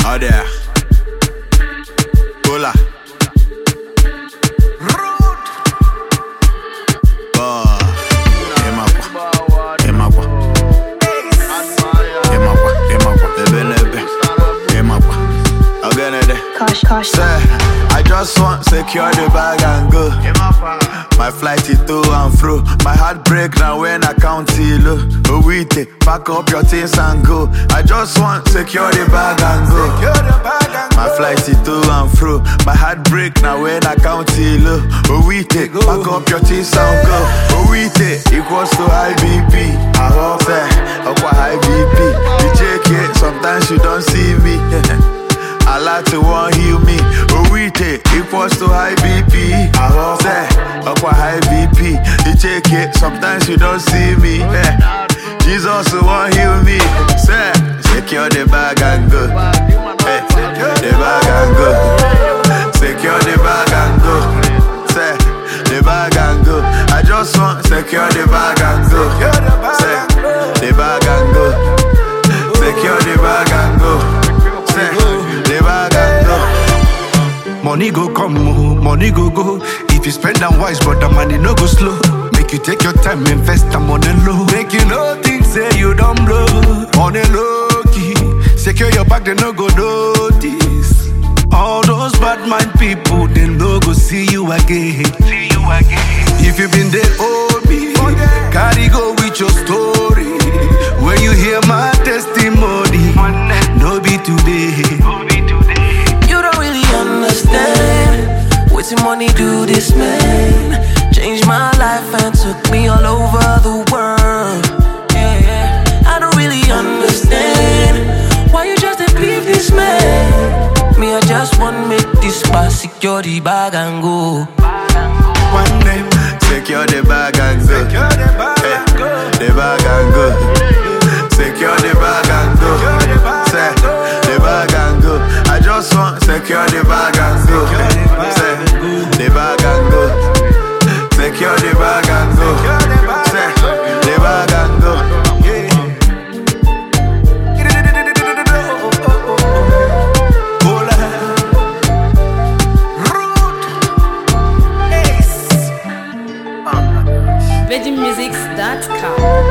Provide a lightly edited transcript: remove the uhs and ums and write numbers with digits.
Oh there. Hola. I just want secure the bag and go. My flight is to and fro. My heart break now when I count till low. Oh wait, pack up your things and go. I just want secure the bag and go. My flight is to and fro. My heart break now when I count till low. Oh wait, pack up your things and go. Oh wait, equals to high BP. I hope that high BP. You check it, sometimes you don't see me. I like to want heal me. Oh, we take equals to high BP. I hope that high BP. You take it, sometimes you don't see me. Jesus want heal me. Say, secure the bag and go. The bag and go. Secure the bag and go. Say, the bag and go. I just want secure the bag and go. Say, the bag and go. Secure the bag and go. Say, money go come, money go go. If you spend them wise, but the money no go slow. Make you take your time, invest them on the low. Make you know things say you don't blow. On a low key, secure your back, they no go notice. All those bad mind people, they no go see you again. If you been there, owe me. Carry go with your story. When you hear my testimony, no be today. What's money do this, man? Changed my life and took me all over the world. Yeah. I don't really understand why you just didn't leave this man. Me, I just want to make this pass, secure the bag and go. One name, secure the bag and go. The bag and go. Secure the bag and go. Say, the bag and go. I just want secure the bag and go. Say, the bag and go. Secure the bag and go. Say, the bag and go. VeggieMusics.com